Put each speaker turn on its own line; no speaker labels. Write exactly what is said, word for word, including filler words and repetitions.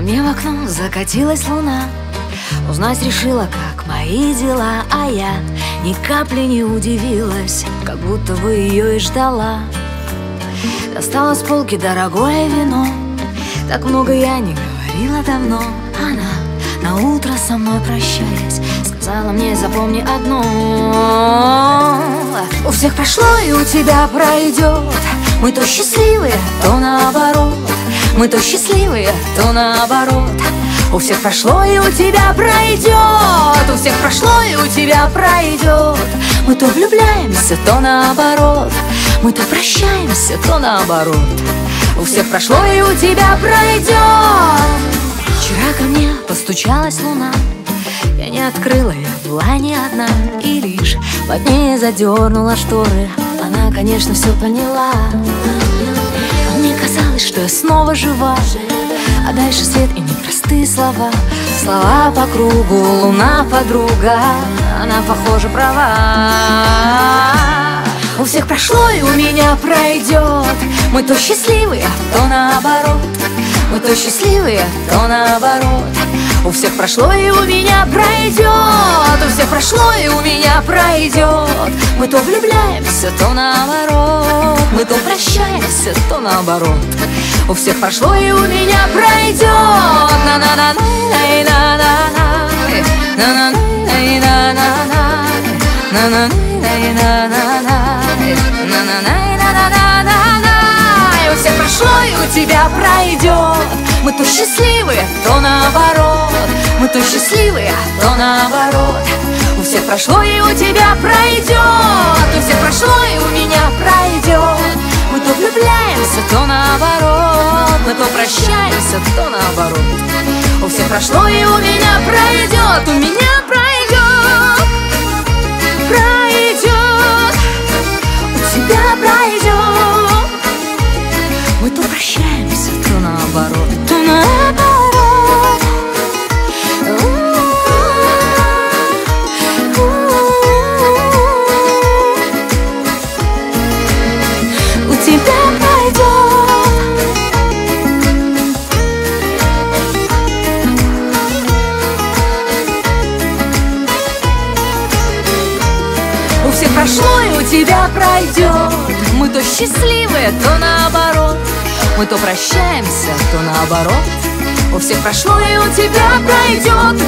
мне в окно закатилась луна. Узнать решила, как мои дела, а я ни капли не удивилась, как будто бы ее и ждала. Достала с полки дорогое вино, так много я не говорила давно. Она на утро со мной прощаясь сказала мне: запомни одно: у всех прошло и у тебя пройдет. Мы то счастливые, то наоборот. Мы то счастливые, то наоборот. У всех прошло и у тебя пройдет. У всех прошло и у тебя пройдет. Мы то влюбляемся, то наоборот. Мы то прощаемся, то наоборот. У всех прошло и у тебя пройдет. Вчера ко мне постучалась луна. Я не открыла, я была не одна. И лишь под ней задернула шторы. Она, конечно, все поняла. Мне казалось, что я снова жива, а дальше свет и непростые слова. Слова по кругу, луна подруга, она, похоже, права. У всех прошло и у меня пройдет. Мы то счастливые, то наоборот. Мы то счастливые, то наоборот. У всех прошло и у меня пройдет. У всех прошло и у меня пройдет. Мы то влюбляемся, то наоборот. Мы то прощаемся, то наоборот. У всех прошло и у меня пройдет. На-на-на-на-на-на-на, на-на-на-на-на-на, на-на-на-на-на-на, на-на-на-на-на-на. У всех прошло и у тебя пройдет. Мы то счастливые, то наоборот. Мы то счастливые, то наоборот. У всех прошло и у тебя пройдет. У всех прошло и у меня пройдет. Мы то влюбляемся, то наоборот. Мы то прощаемся, то наоборот. У всех прошло и у меня пройдет. У меня пройдет. Пройдет. У тебя пройдет. Мы то прощаемся, то наоборот. То наоборот. У тебя пройдет. У всех прошло и у тебя пройдет. Мы то счастливые, то наоборот. Мы то прощаемся, то наоборот. У всех прошло и у тебя пройдет.